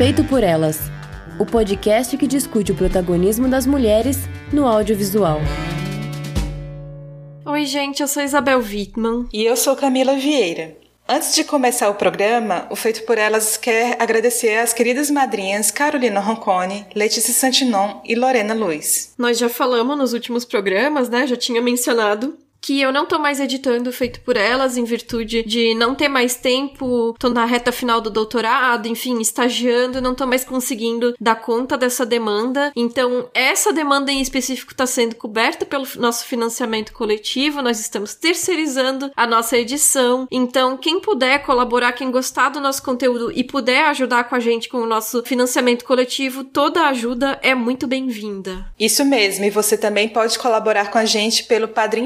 Feito por Elas, o podcast que discute o protagonismo das mulheres no audiovisual. Oi, gente, eu sou Isabel Wittmann. E eu sou Camila Vieira. Antes de começar o programa, o Feito por Elas quer agradecer às queridas madrinhas Carolina Roncone, Letícia Santinon e Lorena Luiz. Nós já falamos nos últimos programas, né? Já tinha mencionado que eu não tô mais editando Feito por Elas em virtude de não ter mais tempo, tô na reta final do doutorado, enfim, estagiando, não tô mais conseguindo dar conta dessa demanda. Então, essa demanda em específico tá sendo coberta pelo nosso financiamento coletivo, nós estamos terceirizando a nossa edição. Então, quem puder colaborar, quem gostar do nosso conteúdo e puder ajudar com a gente com o nosso financiamento coletivo, toda ajuda é muito bem-vinda. Isso mesmo, e você também pode colaborar com a gente pelo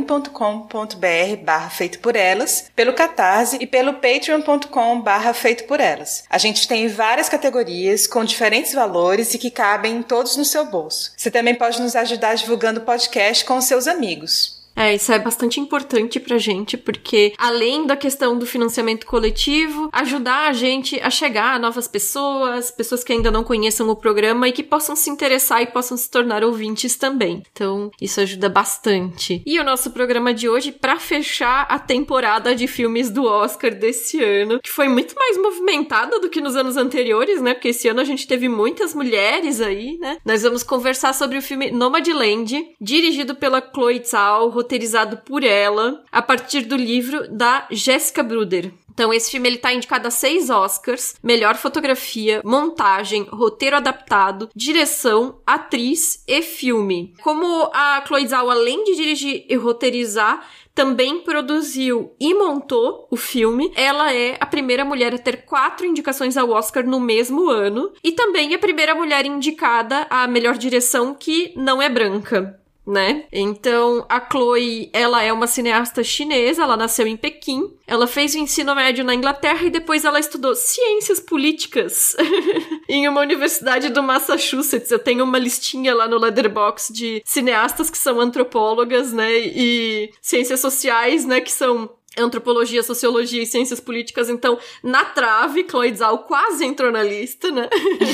padrim.com.br/feito por elas, pelo Catarse e pelo patreon.com/feito por elas. A gente tem várias categorias com diferentes valores e que cabem todos no seu bolso. Você também pode nos ajudar divulgando o podcast com os seus amigos. Isso é bastante importante pra gente, porque além da questão do financiamento coletivo, ajudar a gente a chegar a novas pessoas, pessoas que ainda não conheçam o programa e que possam se interessar e possam se tornar ouvintes também. Então, isso ajuda bastante. E o nosso programa de hoje, pra fechar a temporada de filmes do Oscar desse ano, que foi muito mais movimentada do que nos anos anteriores, né? Porque esse ano a gente teve muitas mulheres aí, né? Nós vamos conversar sobre o filme Nomadland, dirigido pela Chloe Zhao, roteirizado por ela, a partir do livro da Jessica Bruder. Então, esse filme ele tá indicado a 6 Oscars: melhor fotografia, montagem, roteiro adaptado, direção, atriz e filme. Como a Chloe Zhao, além de dirigir e roteirizar, também produziu e montou o filme, ela é a primeira mulher a ter 4 indicações ao Oscar no mesmo ano e também a primeira mulher indicada à melhor direção que não é branca, né? Então, a Chloe, ela é uma cineasta chinesa, ela nasceu em Pequim, ela fez o ensino médio na Inglaterra e depois ela estudou ciências políticas em uma universidade do Massachusetts. Eu tenho uma listinha lá no Letterboxd de cineastas que são antropólogas, né, e ciências sociais, né, que são antropologia, sociologia e ciências políticas. Então, na trave, Chloe Zhao quase entrou na lista, né?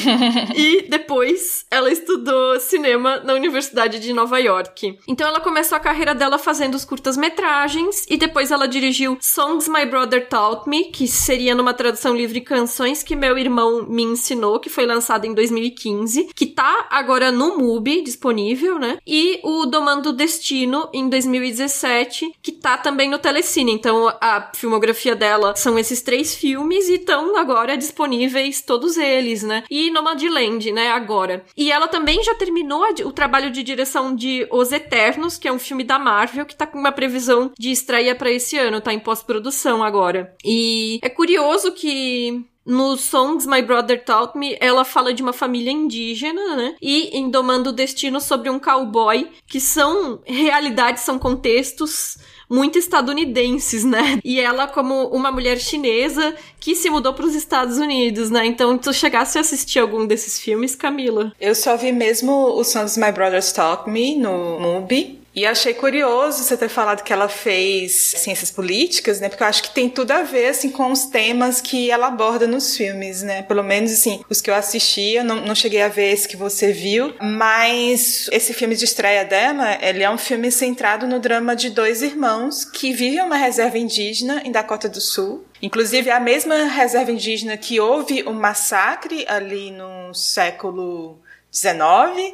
E depois ela estudou cinema na Universidade de Nova York. Então, ela começou a carreira dela fazendo os curtas-metragens e depois ela dirigiu Songs My Brother Taught Me, que seria numa tradução livre Canções que Meu Irmão Me Ensinou, que foi lançado em 2015, que tá agora no MUBI disponível, né? E o Domando o Destino, em 2017, que tá também no Telecine. Então, a filmografia dela são esses 3 filmes e estão agora disponíveis todos eles, né? E Nomadland, né, agora. E ela também já terminou o trabalho de direção de Os Eternos, que é um filme da Marvel, que tá com uma previsão de estreia pra esse ano, tá em pós-produção agora. E é curioso que no Songs My Brother Taught Me, ela fala de uma família indígena, né? E em Domando o Destino, sobre um cowboy, que são realidades, são contextos muito estadunidenses, né? E ela como uma mulher chinesa que se mudou para os Estados Unidos, né? Então, tu chegasse a assistir algum desses filmes, Camila? Eu só vi mesmo o Songs My Brothers Taught Me no MUBI. E achei curioso você ter falado que ela fez ciências políticas, né? Porque eu acho que tem tudo a ver, assim, com os temas que ela aborda nos filmes, né? Pelo menos, assim, os que eu assisti, eu não cheguei a ver esse que você viu. Mas esse filme de estreia dela, ele é um filme centrado no drama de 2 irmãos que vivem em uma reserva indígena em Dakota do Sul. Inclusive, é a mesma reserva indígena que houve um massacre ali no século 19,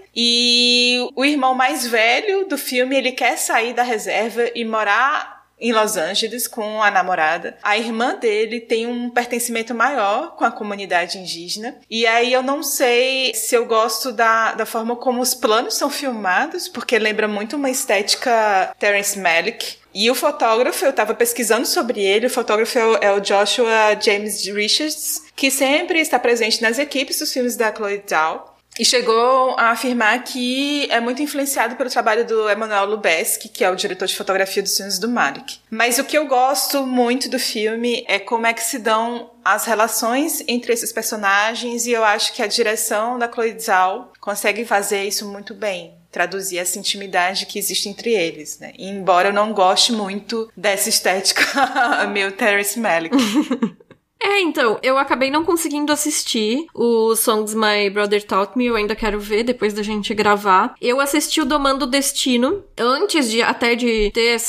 e o irmão mais velho do filme, ele quer sair da reserva e morar em Los Angeles com a namorada. A irmã dele tem um pertencimento maior com a comunidade indígena. E aí eu não sei se eu gosto da forma como os planos são filmados, porque lembra muito uma estética Terrence Malick. E o fotógrafo, eu estava pesquisando sobre ele, o fotógrafo é o Joshua James Richards, que sempre está presente nas equipes dos filmes da Chloe Zhao. E chegou a afirmar que é muito influenciado pelo trabalho do Emmanuel Lubezki, que é o diretor de fotografia dos filmes do Malick. Mas o que eu gosto muito do filme é como é que se dão as relações entre esses personagens, e eu acho que a direção da Chloe Zhao consegue fazer isso muito bem. Traduzir essa intimidade que existe entre eles, né? E embora eu não goste muito dessa estética meio Terrence Malick. Então, eu acabei não conseguindo assistir o Songs My Brother Taught Me, eu ainda quero ver depois da gente gravar. Eu assisti o Domando o Destino, antes de ter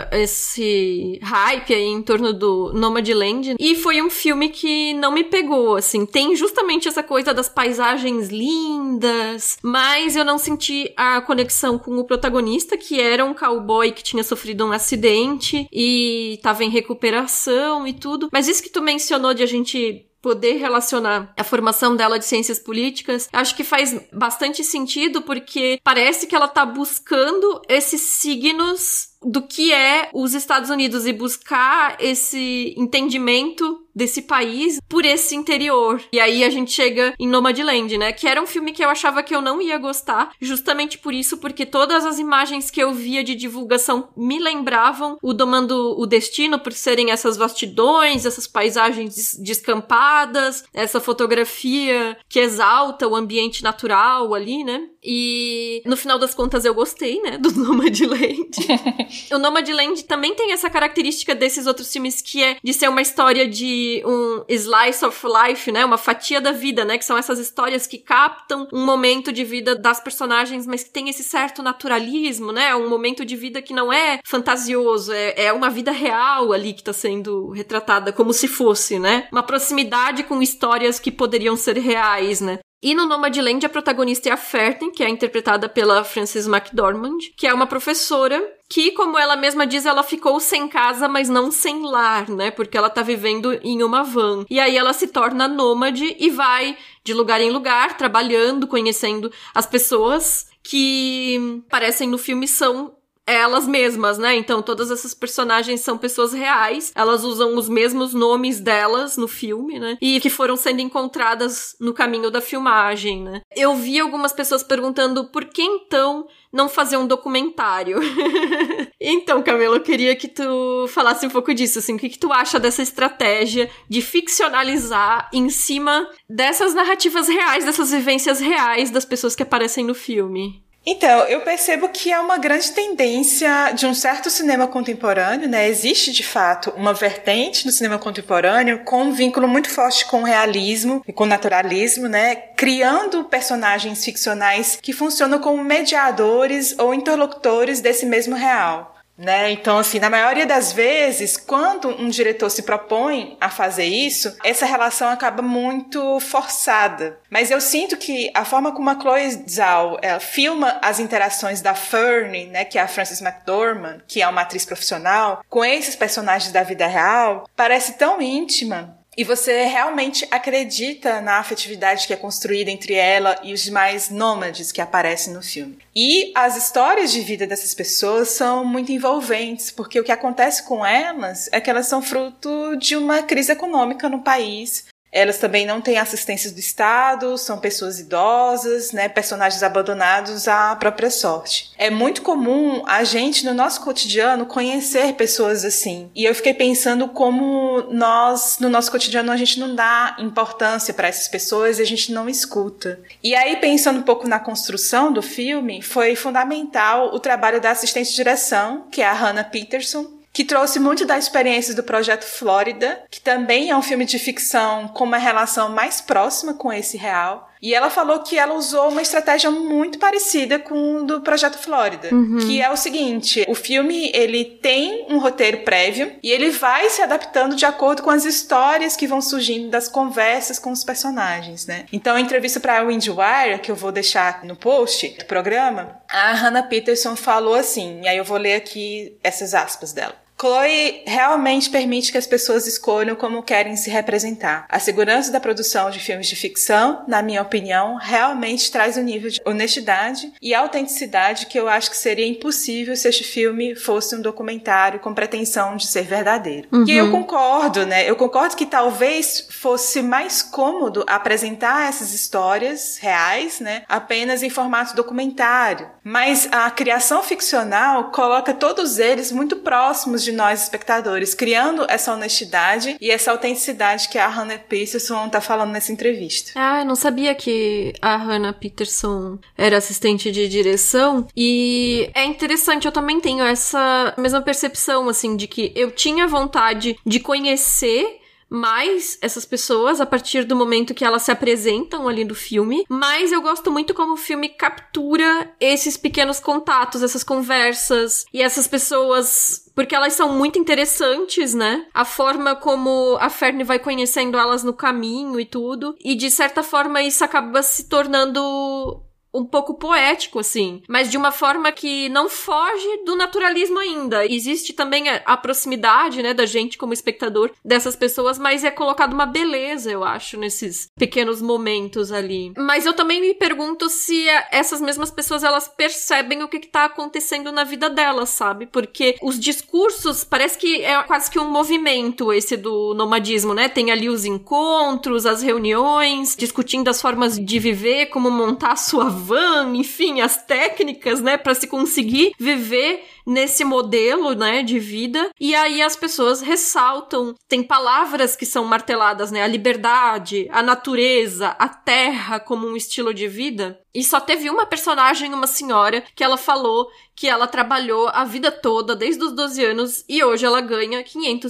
esse hype aí em torno do Nomadland, e foi um filme que não me pegou, assim. Tem justamente essa coisa das paisagens lindas, mas eu não senti a conexão com o protagonista, que era um cowboy que tinha sofrido um acidente e tava em recuperação e tudo. Mas isso que tu mencionou de a gente poder relacionar a formação dela de ciências políticas, acho que faz bastante sentido, porque parece que ela tá buscando esses signos do que é os Estados Unidos e buscar esse entendimento desse país por esse interior. E aí a gente chega em Nomadland, né? Que era um filme que eu achava que eu não ia gostar, justamente por isso, porque todas as imagens que eu via de divulgação me lembravam o Domando o Destino, por serem essas vastidões, essas paisagens descampadas, essa fotografia que exalta o ambiente natural ali, né? E no final das contas eu gostei, né? Do Nomadland. O Nomadland também tem essa característica desses outros filmes, que é de ser uma história de um slice of life, né? Uma fatia da vida, né? Que são essas histórias que captam um momento de vida das personagens, mas que tem esse certo naturalismo, né? Um momento de vida que não é fantasioso, é uma vida real ali que tá sendo retratada como se fosse, né? Uma proximidade com histórias que poderiam ser reais, né? E no Nomadland, a protagonista é a Ferten, que é interpretada pela Frances McDormand, que é uma professora que, como ela mesma diz, ela ficou sem casa, mas não sem lar, né? Porque ela tá vivendo em uma van. E aí ela se torna nômade e vai de lugar em lugar, trabalhando, conhecendo as pessoas que aparecem no filme são elas mesmas, né? Então, todas essas personagens são pessoas reais, elas usam os mesmos nomes delas no filme, né? E que foram sendo encontradas no caminho da filmagem, né? Eu vi algumas pessoas perguntando por que, então, não fazer um documentário? Então, Camila, eu queria que tu falasse um pouco disso, assim, o que tu acha dessa estratégia de ficcionalizar em cima dessas narrativas reais, dessas vivências reais das pessoas que aparecem no filme? Então, eu percebo que é uma grande tendência de um certo cinema contemporâneo, né? Existe, de fato, uma vertente no cinema contemporâneo com um vínculo muito forte com o realismo e com o naturalismo, né? Criando personagens ficcionais que funcionam como mediadores ou interlocutores desse mesmo real. Né? Então, assim, na maioria das vezes, quando um diretor se propõe a fazer isso, essa relação acaba muito forçada. Mas eu sinto que a forma como a Chloe Zhao filma as interações da Fern, né, que é a Frances McDormand, que é uma atriz profissional, com esses personagens da vida real, parece tão íntima. E você realmente acredita na afetividade que é construída entre ela e os demais nômades que aparecem no filme. E as histórias de vida dessas pessoas são muito envolventes, porque o que acontece com elas é que elas são fruto de uma crise econômica no país. Elas também não têm assistência do Estado, são pessoas idosas, né, personagens abandonados à própria sorte. É muito comum a gente, no nosso cotidiano, conhecer pessoas assim. E eu fiquei pensando como nós, no nosso cotidiano, a gente não dá importância para essas pessoas e a gente não escuta. E aí, pensando um pouco na construção do filme, foi fundamental o trabalho da assistente de direção, que é a Hannah Peterson, que trouxe muito da experiência do Projeto Flórida, que também é um filme de ficção com uma relação mais próxima com esse real. E ela falou que ela usou uma estratégia muito parecida com o do Projeto Flórida, que é o seguinte: o filme, ele tem um roteiro prévio e ele vai se adaptando de acordo com as histórias que vão surgindo das conversas com os personagens, né? Então, a entrevista para a IndieWire, que eu vou deixar no post do programa, a Hannah Peterson falou assim, e aí eu vou ler aqui essas aspas dela. Chloe realmente permite que as pessoas escolham como querem se representar. A segurança da produção de filmes de ficção, na minha opinião, realmente traz um nível de honestidade e autenticidade que eu acho que seria impossível se este filme fosse um documentário com pretensão de ser verdadeiro. E eu concordo, né? Eu concordo que talvez fosse mais cômodo apresentar essas histórias reais, né, apenas em formato documentário. Mas a criação ficcional coloca todos eles muito próximos de nós espectadores, criando essa honestidade e essa autenticidade que a Hannah Peterson tá falando nessa entrevista. Ah, eu não sabia que a Hannah Peterson era assistente de direção, e é interessante, eu também tenho essa mesma percepção, assim, de que eu tinha vontade de conhecer mais essas pessoas a partir do momento que elas se apresentam ali no filme, mas eu gosto muito como o filme captura esses pequenos contatos, essas conversas e essas pessoas, porque elas são muito interessantes, né? A forma como a Fern vai conhecendo elas no caminho e tudo, e de certa forma isso acaba se tornando um pouco poético, assim, mas de uma forma que não foge do naturalismo ainda. Existe também a proximidade, né, da gente como espectador dessas pessoas, mas é colocado uma beleza, eu acho, nesses pequenos momentos ali. Mas eu também me pergunto se essas mesmas pessoas, elas percebem o que tá acontecendo na vida delas, sabe? Porque os discursos, parece que é quase que um movimento esse do nomadismo, né? Tem ali os encontros, as reuniões, discutindo as formas de viver, como montar a sua van, enfim, as técnicas, né, para se conseguir viver nesse modelo, né, de vida. E aí as pessoas ressaltam, tem palavras que são marteladas, né, a liberdade, a natureza, a terra como um estilo de vida. E só teve uma personagem, uma senhora, que ela falou que ela trabalhou a vida toda, desde os 12 anos, e hoje ela ganha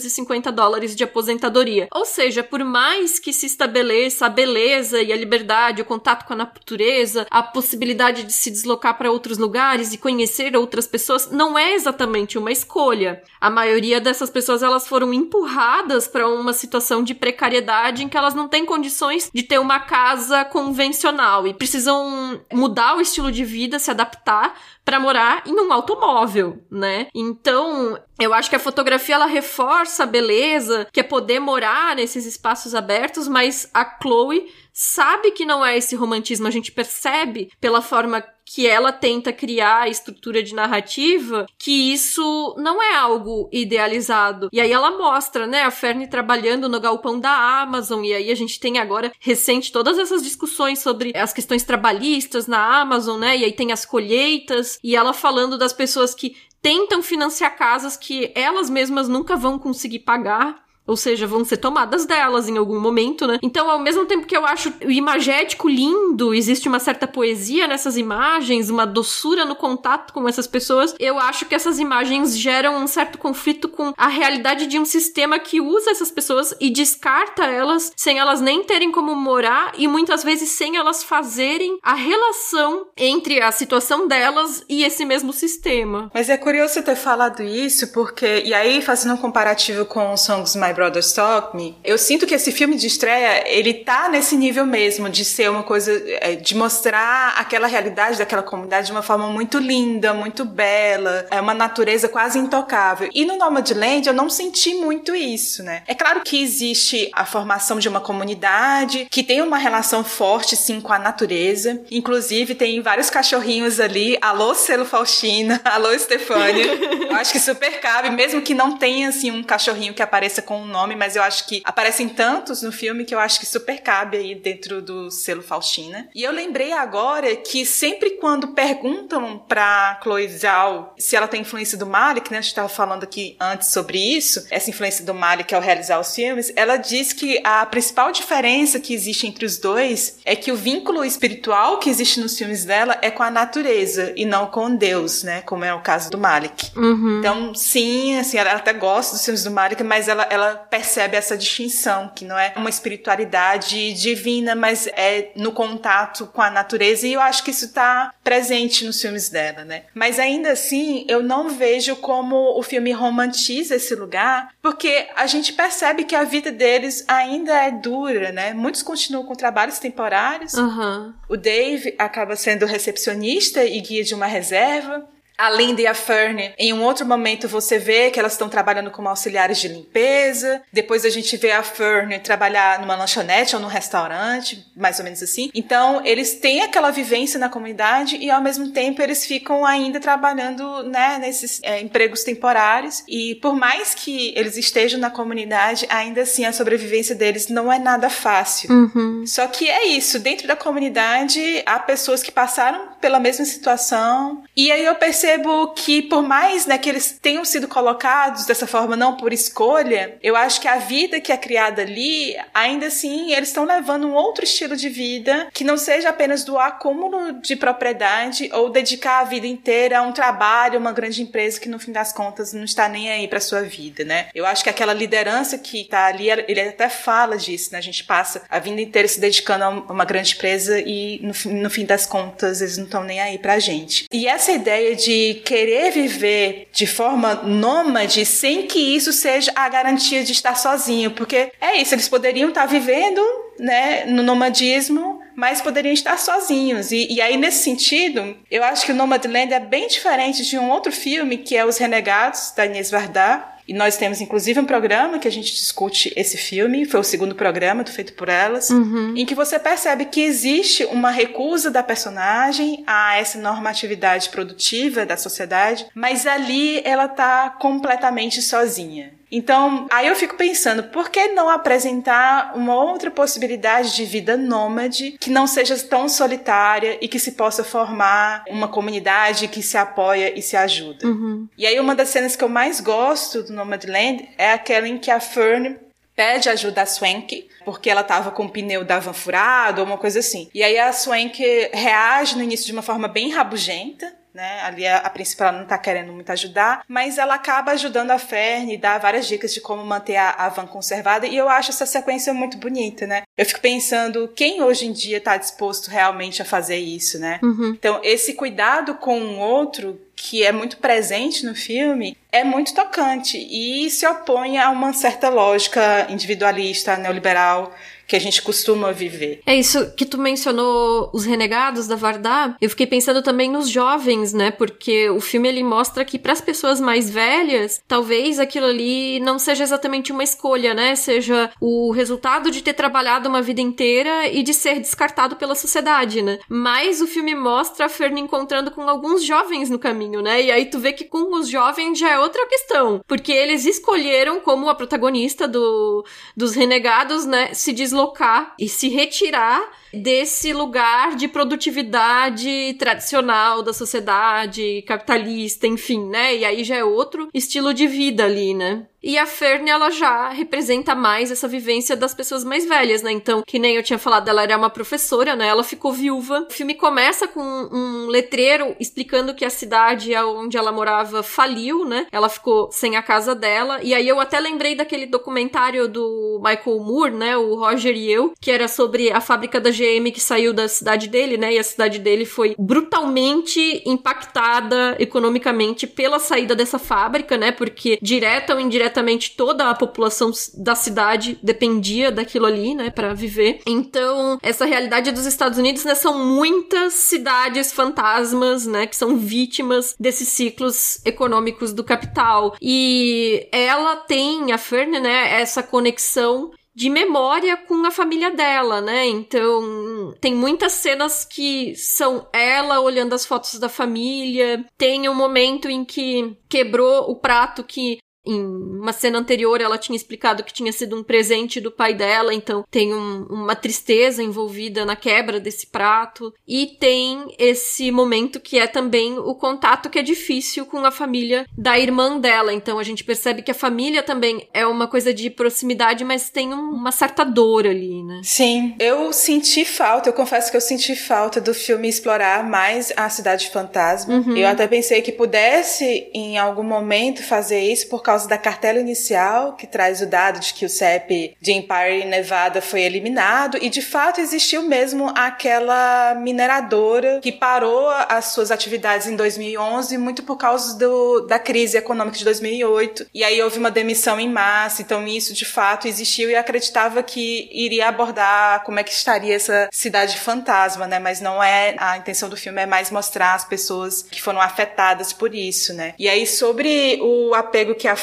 $550 de aposentadoria. Ou seja, por mais que se estabeleça a beleza e a liberdade, o contato com a natureza, a possibilidade de se deslocar para outros lugares e conhecer outras pessoas, não é exatamente uma escolha. A maioria dessas pessoas, elas foram empurradas para uma situação de precariedade em que elas não têm condições de ter uma casa convencional e precisam mudar o estilo de vida, se adaptar para morar em um automóvel, né? Então, eu acho que a fotografia, ela reforça a beleza, que é poder morar nesses espaços abertos, mas a Chloe sabe que não é esse romantismo. A gente percebe pela forma que ela tenta criar a estrutura de narrativa, que isso não é algo idealizado. E aí ela mostra, né, a Fern trabalhando no galpão da Amazon, e aí a gente tem agora, recente, todas essas discussões sobre as questões trabalhistas na Amazon, né, e aí tem as colheitas, e ela falando das pessoas que tentam financiar casas que elas mesmas nunca vão conseguir pagar, ou seja, vão ser tomadas delas em algum momento, né? Então, ao mesmo tempo que eu acho o imagético lindo, existe uma certa poesia nessas imagens, uma doçura no contato com essas pessoas, eu acho que essas imagens geram um certo conflito com a realidade de um sistema que usa essas pessoas e descarta elas sem elas nem terem como morar e muitas vezes sem elas fazerem a relação entre a situação delas e esse mesmo sistema. Mas é curioso você ter falado isso, porque... E aí, fazendo um comparativo com Songs My Brothers Taught Me, eu sinto que esse filme de estreia, ele tá nesse nível mesmo, de ser uma coisa, de mostrar aquela realidade daquela comunidade de uma forma muito linda, muito bela, é uma natureza quase intocável. E no Nomadland eu não senti muito isso, né? É claro que existe a formação de uma comunidade, que tem uma relação forte, sim, com a natureza. Inclusive, tem vários cachorrinhos ali, alô Selo Faustina, alô Estefânia. Eu acho que super cabe, mesmo que não tenha, assim, um cachorrinho que apareça com nome, mas eu acho que aparecem tantos no filme que eu acho que super cabe aí dentro do Selo Faustina. E eu lembrei agora que sempre quando perguntam pra Chloe Zhao se ela tem influência do Malick, né, a gente estava falando aqui antes sobre isso, essa influência do Malick ao realizar os filmes, ela diz que a principal diferença que existe entre os dois é que o vínculo espiritual que existe nos filmes dela é com a natureza e não com Deus, né, como é o caso do Malick. Uhum. Então, sim, assim, ela até gosta dos filmes do Malick, mas ela percebe essa distinção, que não é uma espiritualidade divina, mas é no contato com a natureza, e eu acho que isso está presente nos filmes dela, né? Mas ainda assim, eu não vejo como o filme romantiza esse lugar, porque a gente percebe que a vida deles ainda é dura, né? Muitos continuam com trabalhos temporários. Uhum. O Dave acaba sendo recepcionista e guia de uma reserva. A Linda e a Fern, em um outro momento você vê que elas estão trabalhando como auxiliares de limpeza. Depois a gente vê a Fern trabalhar numa lanchonete ou num restaurante, mais ou menos assim. Então, eles têm aquela vivência na comunidade e, ao mesmo tempo, eles ficam ainda trabalhando, né, nesses empregos temporários. E por mais que eles estejam na comunidade, ainda assim a sobrevivência deles não é nada fácil. Uhum. Só que é isso, dentro da comunidade há pessoas que passaram pela mesma situação. E aí eu percebo que por mais, né, que eles tenham sido colocados dessa forma não por escolha, eu acho que a vida que é criada ali, ainda assim, eles estão levando um outro estilo de vida que não seja apenas do acúmulo de propriedade ou dedicar a vida inteira a um trabalho, uma grande empresa que no fim das contas não está nem aí para sua vida, né? Eu acho que aquela liderança que tá ali, ele até fala disso, né? A gente passa a vida inteira se dedicando a uma grande empresa e no fim das contas eles não estão nem aí pra gente. E essa ideia de querer viver de forma nômade sem que isso seja a garantia de estar sozinho, porque é isso, eles poderiam estar vivendo, né, no nomadismo, mas poderiam estar sozinhos. E aí, nesse sentido, eu acho que o Nomadland é bem diferente de um outro filme, que é Os Renegados, da Inês Varda. E nós temos, inclusive, um programa que a gente discute esse filme, foi o segundo programa feito por elas, em que você percebe que existe uma recusa da personagem a essa normatividade produtiva da sociedade, mas ali ela tá completamente sozinha. Então, aí eu fico pensando, por que não apresentar uma outra possibilidade de vida nômade que não seja tão solitária e que se possa formar uma comunidade que se apoia e se ajuda? E aí uma das cenas que eu mais gosto do Nomadland é aquela em que a Fern pede ajuda a Swank, porque ela tava com o pneu da van furado ou uma coisa assim. E aí a Swank reage no início de uma forma bem rabugenta, né? Ali, a princípio, ela não tá querendo muito ajudar, mas ela acaba ajudando a Fern e dá várias dicas de como manter a van conservada, e eu acho essa sequência muito bonita, né? Eu fico pensando, quem hoje em dia tá disposto realmente a fazer isso, né? Então, esse cuidado com o outro, que é muito presente no filme, é muito tocante e se opõe a uma certa lógica individualista, neoliberal, que a gente costuma viver. É isso que tu mencionou, Os Renegados, da Varda. Eu fiquei pensando também nos jovens, né? Porque o filme, ele mostra que para as pessoas mais velhas, talvez aquilo ali não seja exatamente uma escolha, né? Seja o resultado de ter trabalhado uma vida inteira e de ser descartado pela sociedade, né? Mas o filme mostra a Fern encontrando com alguns jovens no caminho, né? E aí tu vê que com os jovens já é outra questão. Porque eles escolheram, como a protagonista dos Renegados, né? Se deslocar e se retirar desse lugar de produtividade tradicional da sociedade capitalista, enfim, né? E aí já é outro estilo de vida ali, né? E a Fern, ela já representa mais essa vivência das pessoas mais velhas, né? Então, que nem eu tinha falado, ela era uma professora, né? Ela ficou viúva. O filme começa com um letreiro explicando que a cidade onde ela morava faliu, né? Ela ficou sem a casa dela. E aí eu até lembrei daquele documentário do Michael Moore, né? O Roger e Eu, que era sobre a fábrica da GM que saiu da cidade dele, né? E a cidade dele foi brutalmente impactada economicamente pela saída dessa fábrica, né? Porque direta ou indiretamente toda a população da cidade dependia daquilo ali, né, para viver. Então, essa realidade dos Estados Unidos, né, são muitas cidades fantasmas, né, que são vítimas desses ciclos econômicos do capital. E ela tem, a Fern, né, essa conexão de memória com a família dela, né? Então, tem muitas cenas que são ela olhando as fotos da família. Tem um momento em que quebrou o prato que em uma cena anterior ela tinha explicado que tinha sido um presente do pai dela, então tem uma tristeza envolvida na quebra desse prato. E tem esse momento que é também o contato que é difícil com a família da irmã dela. Então a gente percebe que a família também é uma coisa de proximidade, mas tem uma certa dor ali, né? Sim, eu confesso que eu senti falta do filme explorar mais a cidade fantasma. Eu até pensei que pudesse em algum momento fazer isso por causa da cartela inicial, que traz o dado de que o CEP de Empire, Nevada, foi eliminado, e de fato existiu mesmo aquela mineradora que parou as suas atividades em 2011, muito por causa da crise econômica de 2008, e aí houve uma demissão em massa. Então isso de fato existiu, e eu acreditava que iria abordar como é que estaria essa cidade fantasma, né? Mas não é, a intenção do filme é mais mostrar as pessoas que foram afetadas por isso, né? E aí sobre o apego que a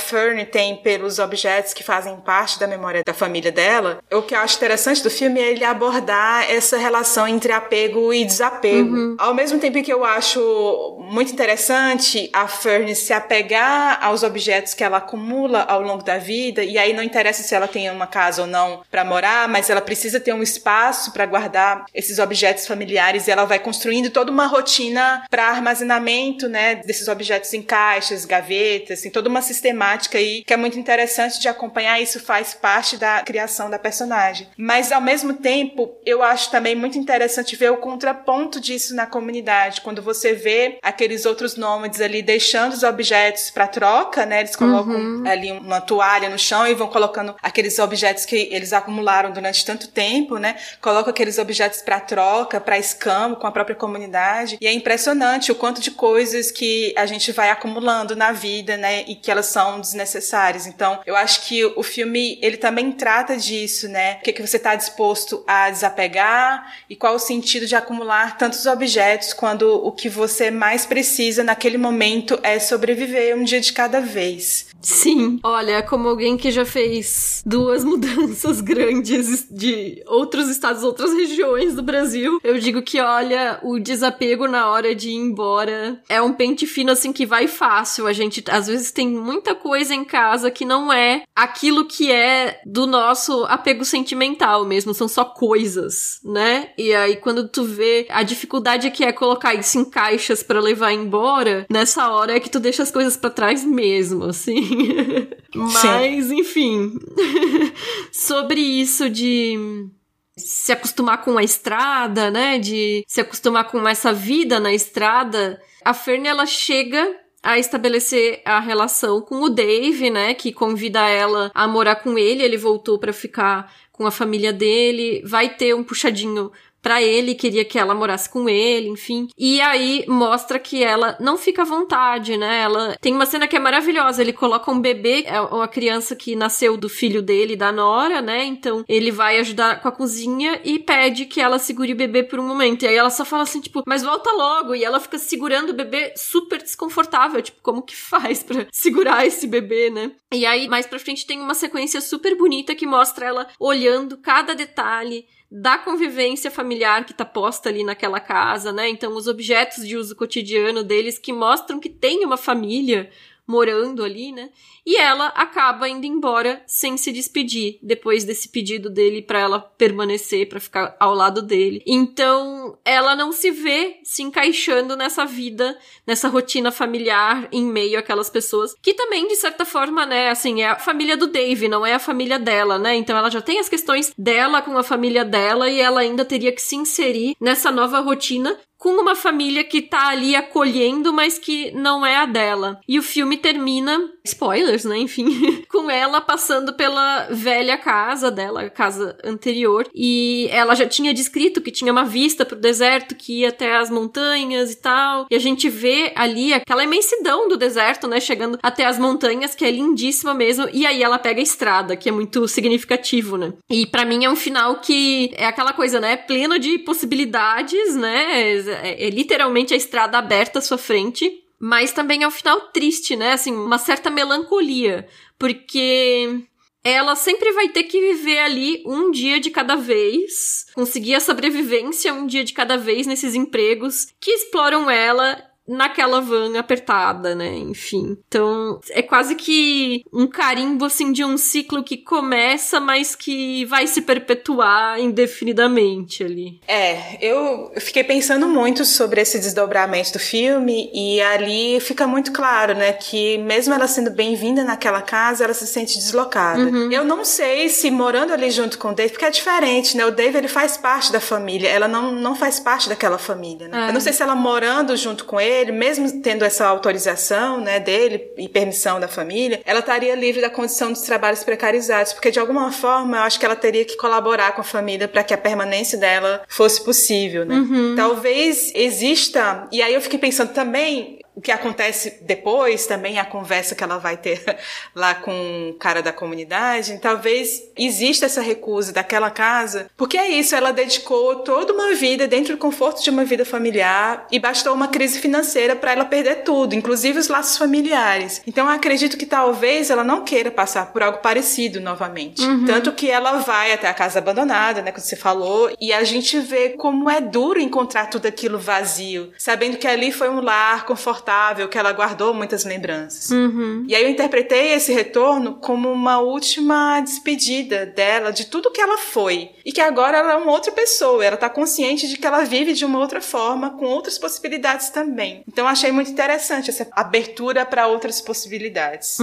Fern tem pelos objetos que fazem parte da memória da família dela, o que eu acho interessante do filme é ele abordar essa relação entre apego e desapego. Ao mesmo tempo que eu acho muito interessante a Fern se apegar aos objetos que ela acumula ao longo da vida, e aí não interessa se ela tem uma casa ou não para morar, mas ela precisa ter um espaço para guardar esses objetos familiares, e ela vai construindo toda uma rotina para armazenamento, né, desses objetos em caixas, gavetas, tem toda uma sistemática aí que é muito interessante de acompanhar. Isso faz parte da criação da personagem. Mas ao mesmo tempo, eu acho também muito interessante ver o contraponto disso na comunidade, quando você vê aqueles outros nômades ali deixando os objetos para troca, né, eles colocam ali uma toalha no chão e vão colocando aqueles objetos que eles acumularam durante tanto tempo, né, colocam aqueles objetos para troca, para escambo com a própria comunidade, e é impressionante o quanto de coisas que a gente vai acumulando na vida, né, e que elas são desnecessárias. Então, eu acho que o filme, ele também trata disso, né, o que você está disposto a desapegar e qual o sentido de acumular tantos objetos quando o que você mais precisa naquele momento é sobreviver um dia de cada vez. Sim, olha, como alguém que já fez 2 mudanças grandes de outros estados, outras regiões do Brasil, eu digo que, olha, o desapego na hora de ir embora é um pente fino, assim, que vai fácil. A gente, às vezes, tem muita coisa em casa que não é aquilo que é do nosso apego sentimental mesmo, são só coisas, né? E aí, quando tu vê a dificuldade que é colocar isso em caixas pra levar embora, nessa hora é que tu deixa as coisas pra trás mesmo, assim. Mas, enfim, sobre isso de se acostumar com a estrada, né, de se acostumar com essa vida na estrada, a Fern, ela chega a estabelecer a relação com o Dave, né, que convida ela a morar com ele voltou pra ficar com a família dele, vai ter um puxadinho pra ele, queria que ela morasse com ele, enfim. E aí mostra que ela não fica à vontade, né? Ela tem uma cena que é maravilhosa, ele coloca um bebê, é uma criança que nasceu do filho dele, da nora, né? Então ele vai ajudar com a cozinha e pede que ela segure o bebê por um momento. E aí ela só fala assim, tipo, mas volta logo. E ela fica segurando o bebê super desconfortável, tipo, como que faz pra segurar esse bebê, né? E aí mais pra frente tem uma sequência super bonita que mostra ela olhando cada detalhe da convivência familiar que tá posta ali naquela casa, né? Então, os objetos de uso cotidiano deles que mostram que tem uma família morando ali, né? E ela acaba indo embora sem se despedir, depois desse pedido dele pra ela permanecer, pra ficar ao lado dele. Então, ela não se vê se encaixando nessa vida, nessa rotina familiar, em meio àquelas pessoas, que também, de certa forma, né, assim, é a família do Dave, não é a família dela, né? Então, ela já tem as questões dela com a família dela e ela ainda teria que se inserir nessa nova rotina com uma família que tá ali acolhendo, mas que não é a dela. E o filme termina, spoilers, né, enfim, com ela passando pela velha casa dela, a casa anterior, e ela já tinha descrito que tinha uma vista pro deserto, que ia até as montanhas e tal, e a gente vê ali aquela imensidão do deserto, né, chegando até as montanhas, que é lindíssima mesmo, e aí ela pega a estrada, que é muito significativo, né. E pra mim é um final que é aquela coisa, né, pleno de possibilidades, né, é literalmente a estrada aberta à sua frente, mas também é um final triste, né, assim, uma certa melancolia, porque ela sempre vai ter que viver ali um dia de cada vez, conseguir a sobrevivência um dia de cada vez nesses empregos que exploram ela naquela van apertada, né, enfim. Então, é quase que um carimbo, assim, de um ciclo que começa, mas que vai se perpetuar indefinidamente ali. Eu fiquei pensando muito sobre esse desdobramento do filme, e ali fica muito claro, né, que mesmo ela sendo bem-vinda naquela casa, ela se sente deslocada. Eu não sei se morando ali junto com o Dave, porque é diferente, né, o Dave, ele faz parte da família, ela não faz parte daquela família, né. Eu não sei se ela morando junto com ele, mesmo tendo essa autorização, né, dele e permissão da família, ela estaria livre da condição dos trabalhos precarizados, porque de alguma forma eu acho que ela teria que colaborar com a família para que a permanência dela fosse possível, né? Talvez exista, e aí eu fiquei pensando também, que acontece depois também, a conversa que ela vai ter lá com o cara da comunidade, talvez exista essa recusa daquela casa, porque é isso, ela dedicou toda uma vida dentro do conforto de uma vida familiar e bastou uma crise financeira para ela perder tudo, inclusive os laços familiares. Então eu acredito que talvez ela não queira passar por algo parecido novamente. Tanto que ela vai até a casa abandonada, né, como você falou, e a gente vê como é duro encontrar tudo aquilo vazio, sabendo que ali foi um lar confortável, que ela guardou muitas lembranças. E aí eu interpretei esse retorno como uma última despedida dela, de tudo que ela foi, e que agora ela é uma outra pessoa, ela tá consciente de que ela vive de uma outra forma, com outras possibilidades também. Então achei muito interessante essa abertura para outras possibilidades.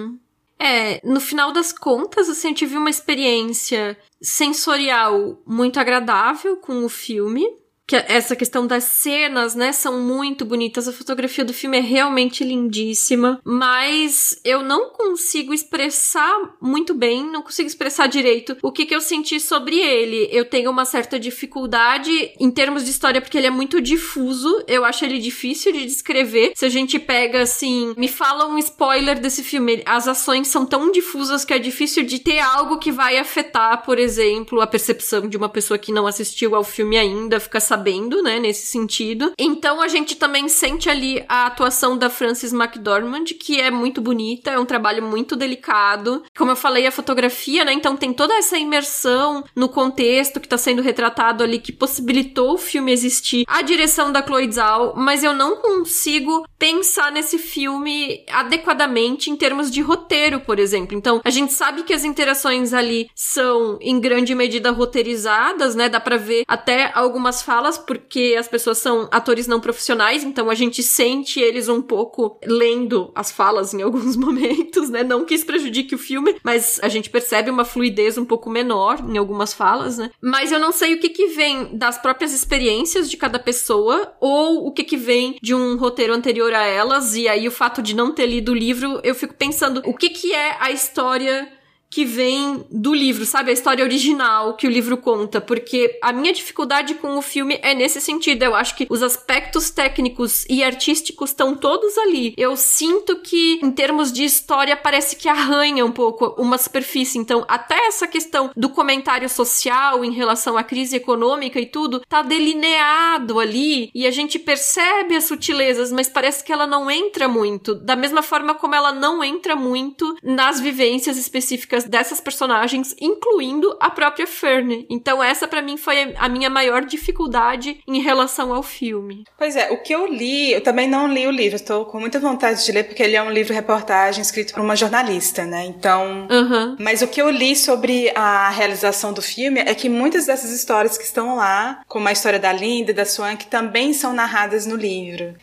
No final das contas, assim, eu tive uma experiência sensorial muito agradável com o filme. Que essa questão das cenas, né, são muito bonitas. A fotografia do filme é realmente lindíssima. Mas eu não consigo expressar muito bem, não consigo expressar direito o que eu senti sobre ele. Eu tenho uma certa dificuldade em termos de história, porque ele é muito difuso. Eu acho ele difícil de descrever. Se a gente pega, assim, me fala um spoiler desse filme. As ações são tão difusas que é difícil de ter algo que vai afetar, por exemplo, a percepção de uma pessoa que não assistiu ao filme ainda, fica sabendo, né, nesse sentido. Então a gente também sente ali a atuação da Frances McDormand, que é muito bonita, é um trabalho muito delicado. Como eu falei, a fotografia, né, então tem toda essa imersão no contexto que tá sendo retratado ali, que possibilitou o filme existir. A direção da Chloe Zhao, mas eu não consigo pensar nesse filme adequadamente em termos de roteiro, por exemplo. Então, a gente sabe que as interações ali são, em grande medida, roteirizadas, né, dá pra ver até algumas falas, porque as pessoas são atores não profissionais, então a gente sente eles um pouco lendo as falas em alguns momentos, né? Não que isso prejudique o filme, mas a gente percebe uma fluidez um pouco menor em algumas falas, né? Mas eu não sei o que vem das próprias experiências de cada pessoa ou o que vem de um roteiro anterior a elas, e aí o fato de não ter lido o livro, eu fico pensando o que é a história que vem do livro, sabe? A história original que o livro conta, porque a minha dificuldade com o filme é nesse sentido. Eu acho que os aspectos técnicos e artísticos estão todos ali. Eu sinto que, em termos de história, parece que arranha um pouco uma superfície. Então, até essa questão do comentário social em relação à crise econômica e tudo, tá delineado ali, e a gente percebe as sutilezas, mas parece que ela não entra muito, da mesma forma como ela não entra muito nas vivências específicas dessas personagens, incluindo a própria Fern. Então essa pra mim foi a minha maior dificuldade em relação ao filme. Pois é, o que eu li, eu também não li o livro, estou com muita vontade de ler, porque ele é um livro-reportagem escrito por uma jornalista, né? Então, mas o que eu li sobre a realização do filme é que muitas dessas histórias que estão lá, como a história da Linda e da Swank, também são narradas no livro.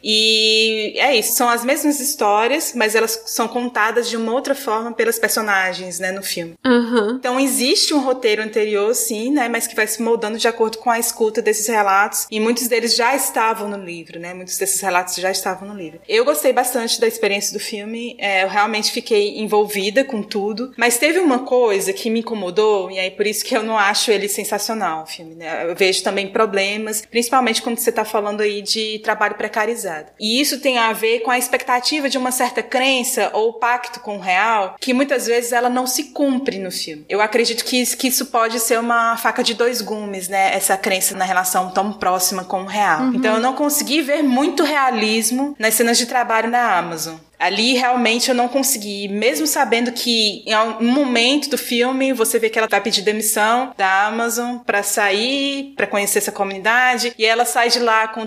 E é isso, são as mesmas histórias, mas elas são contadas de uma outra forma pelas personagens, né, no filme. Então existe um roteiro anterior, sim, né, mas que vai se moldando de acordo com a escuta desses relatos, e muitos deles já estavam no livro, né, muitos desses relatos já estavam no livro. Eu gostei bastante da experiência do filme, eu realmente fiquei envolvida com tudo, mas teve uma coisa que me incomodou, e aí por isso que eu não acho ele sensacional, o filme, né, eu vejo também problemas, principalmente quando você tá falando aí de trabalho precarizado. E isso tem a ver com a expectativa de uma certa crença ou pacto com o real, que muitas vezes ela não se cumpre no filme. Eu acredito que isso pode ser uma faca de dois gumes, né? Essa crença na relação tão próxima com o real. Então eu não consegui ver muito realismo nas cenas de trabalho na Amazon. Ali, realmente, eu não consegui, mesmo sabendo que em um momento do filme, você vê que ela vai pedir demissão da Amazon pra sair, pra conhecer essa comunidade, e ela sai de lá com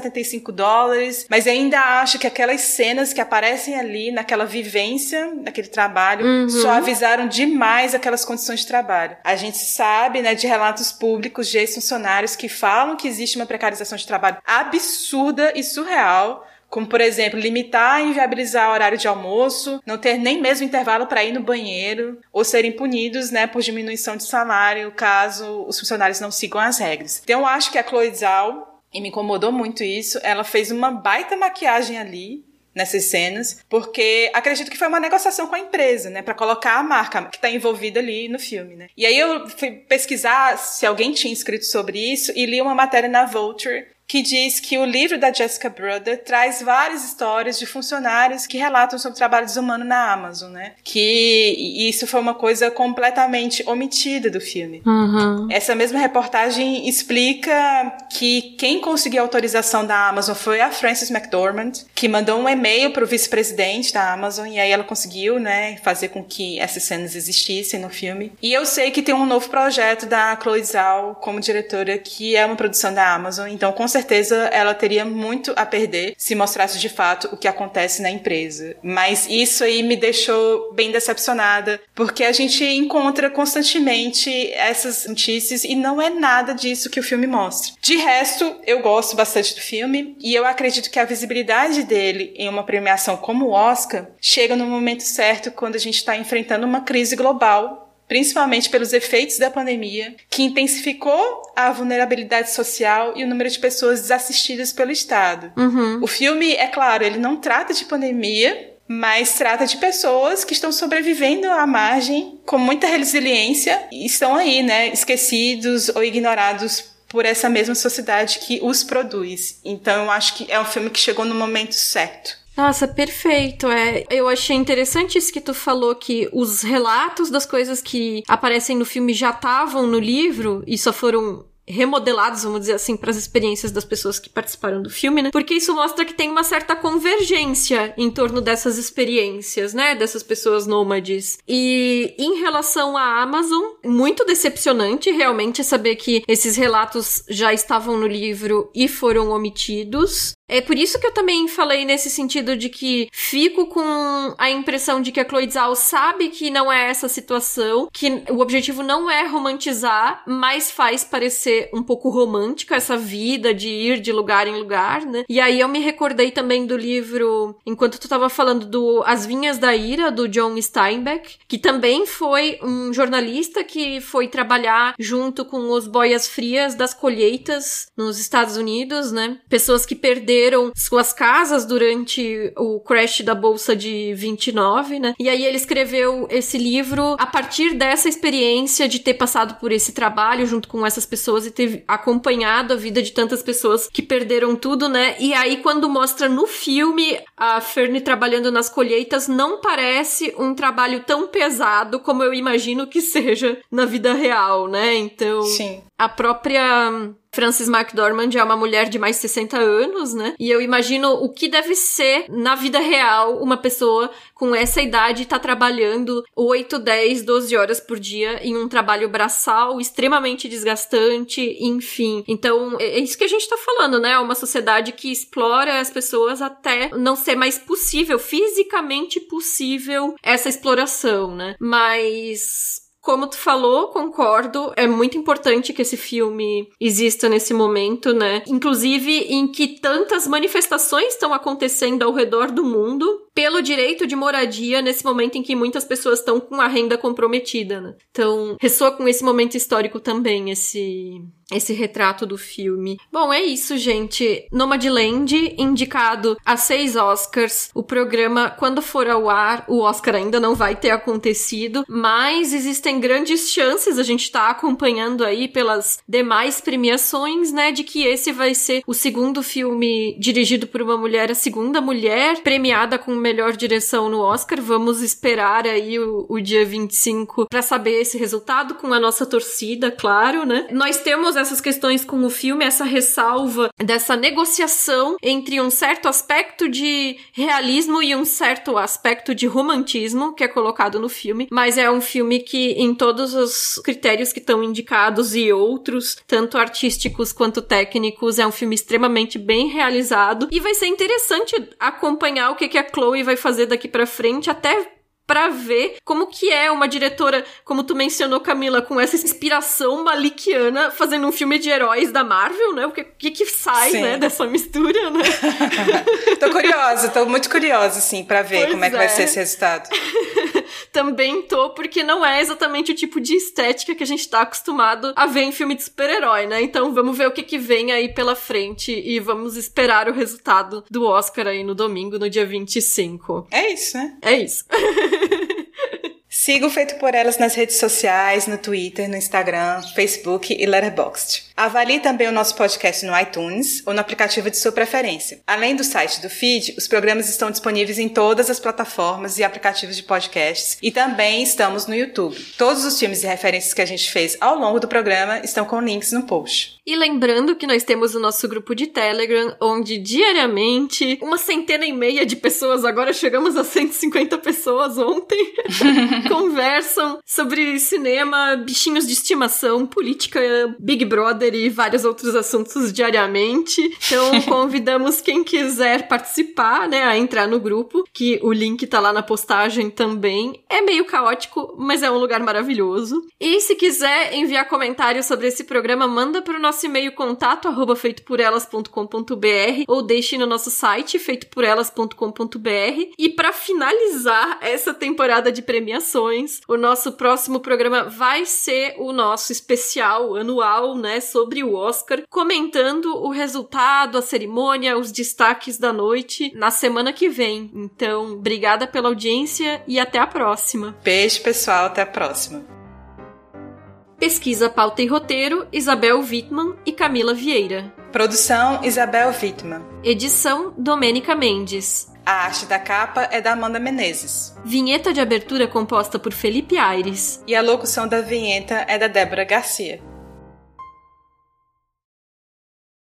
$375, mas eu ainda acho que aquelas cenas que aparecem ali, naquela vivência, naquele trabalho, suavizaram demais aquelas condições de trabalho. A gente sabe, né, de relatos públicos de ex-funcionários que falam que existe uma precarização de trabalho absurda e surreal, como, por exemplo, limitar e inviabilizar o horário de almoço, não ter nem mesmo intervalo para ir no banheiro, ou serem punidos, né, por diminuição de salário, caso os funcionários não sigam as regras. Então, eu acho que a Chloe Zhao, e me incomodou muito isso, ela fez uma baita maquiagem ali, nessas cenas, porque acredito que foi uma negociação com a empresa, né, para colocar a marca que tá envolvida ali no filme, né. E aí eu fui pesquisar se alguém tinha escrito sobre isso e li uma matéria na Vulture que diz que o livro da Jessica Bruder traz várias histórias de funcionários que relatam sobre o trabalho desumano na Amazon, né? Que isso foi uma coisa completamente omitida do filme. Essa mesma reportagem explica que quem conseguiu a autorização da Amazon foi a Frances McDormand, que mandou um e-mail para o vice-presidente da Amazon, e aí ela conseguiu, né, fazer com que essas cenas existissem no filme. E eu sei que tem um novo projeto da Chloe Zhao como diretora, que é uma produção da Amazon, então com certeza ela teria muito a perder se mostrasse de fato o que acontece na empresa. Mas isso aí me deixou bem decepcionada, porque a gente encontra constantemente essas notícias e não é nada disso que o filme mostra. De resto, eu gosto bastante do filme e eu acredito que a visibilidade dele em uma premiação como o Oscar chega no momento certo, quando a gente está enfrentando uma crise global, principalmente pelos efeitos da pandemia, que intensificou a vulnerabilidade social e o número de pessoas desassistidas pelo Estado. O filme, é claro, ele não trata de pandemia, mas trata de pessoas que estão sobrevivendo à margem com muita resiliência e estão aí, né, esquecidos ou ignorados por essa mesma sociedade que os produz. Então eu acho que é um filme que chegou no momento certo. Nossa, perfeito. Eu achei interessante isso que tu falou, que os relatos das coisas que aparecem no filme já estavam no livro e só foram remodelados, vamos dizer assim, para as experiências das pessoas que participaram do filme, né? Porque isso mostra que tem uma certa convergência em torno dessas experiências, né? Dessas pessoas nômades. E em relação à Amazon, muito decepcionante realmente saber que esses relatos já estavam no livro e foram omitidos. É por isso que eu também falei nesse sentido de que fico com a impressão de que a Chloe Zhao sabe que não é essa situação, que o objetivo não é romantizar, mas faz parecer um pouco romântica essa vida de ir de lugar em lugar, né? E aí eu me recordei também do livro, enquanto tu tava falando do As Vinhas da Ira, do John Steinbeck, que também foi um jornalista que foi trabalhar junto com os boias frias das colheitas nos Estados Unidos, né? Pessoas que perderam suas casas durante o crash da Bolsa de 29, né? E aí ele escreveu esse livro a partir dessa experiência de ter passado por esse trabalho junto com essas pessoas e ter acompanhado a vida de tantas pessoas que perderam tudo, né? E aí quando mostra no filme a Ferne trabalhando nas colheitas, não parece um trabalho tão pesado como eu imagino que seja na vida real, né? Então, sim. A própria Frances McDormand é uma mulher de mais de 60 anos, né? E eu imagino o que deve ser, na vida real, uma pessoa com essa idade tá trabalhando 8, 10, 12 horas por dia em um trabalho braçal extremamente desgastante, enfim. Então, é isso que a gente tá falando, né? Uma sociedade que explora as pessoas até não ser mais possível, fisicamente possível, essa exploração, né? Mas como tu falou, concordo, é muito importante que esse filme exista nesse momento, né? Inclusive em que tantas manifestações estão acontecendo ao redor do mundo pelo direito de moradia nesse momento em que muitas pessoas estão com a renda comprometida, né? Então, ressoa com esse momento histórico também, esse retrato do filme. Bom, é isso, gente. Nomadland, indicado a 6 Oscars. O programa, quando for ao ar, o Oscar ainda não vai ter acontecido, mas existem grandes chances, a gente tá acompanhando aí pelas demais premiações, né, de que esse vai ser o segundo filme dirigido por uma mulher, a segunda mulher premiada com melhor direção no Oscar. Vamos esperar aí o dia 25 pra saber esse resultado, com a nossa torcida, claro, né? Nós temos essas questões com o filme, essa ressalva dessa negociação entre um certo aspecto de realismo e um certo aspecto de romantismo que é colocado no filme, mas é um filme que, em todos os critérios que estão indicados e outros, tanto artísticos quanto técnicos, é um filme extremamente bem realizado e vai ser interessante acompanhar o que a Chloe vai fazer daqui pra frente, até pra ver como que é uma diretora, como tu mencionou, Camila, com essa inspiração malikiana, fazendo um filme de heróis da Marvel, né? O que sai, né, dessa mistura, né? Tô muito curiosa, sim, pra ver como é que vai ser esse resultado. Também tô, porque não é exatamente o tipo de estética que a gente tá acostumado a ver em filme de super-herói, né? Então vamos ver o que vem aí pela frente e vamos esperar o resultado do Oscar aí no domingo, no dia 25. É isso, né? É isso. Siga o Feito por Elas nas redes sociais, no Twitter, no Instagram, Facebook e Letterboxd. Avalie também o nosso podcast no iTunes ou no aplicativo de sua preferência. Além do site do feed, os programas estão disponíveis em todas as plataformas e aplicativos de podcasts e também estamos no YouTube. Todos os filmes e referências que a gente fez ao longo do programa estão com links no post. E lembrando que nós temos o nosso grupo de Telegram, onde diariamente 150 de pessoas, agora chegamos a 150 pessoas ontem, conversam sobre cinema, bichinhos de estimação, política, Big Brother e vários outros assuntos diariamente. Então convidamos quem quiser participar, né, a entrar no grupo, que o link tá lá na postagem também. É meio caótico, mas é um lugar maravilhoso. E se quiser enviar comentários sobre esse programa, manda pro nosso e-mail contato@feitoporelas.com.br ou deixe no nosso site feitoporelas.com.br. E para finalizar essa temporada de premiações, o nosso próximo programa vai ser o nosso especial anual, né, sobre o Oscar, comentando o resultado, a cerimônia, os destaques da noite na semana que vem. Então, obrigada pela audiência e até a próxima. Beijo, pessoal, até a próxima. Pesquisa, pauta e roteiro, Isabel Wittmann e Camila Vieira. Produção, Isabel Wittmann. Edição, Domênica Mendes. A arte da capa é da Amanda Menezes. Vinheta de abertura composta por Felipe Aires. E a locução da vinheta é da Débora Garcia.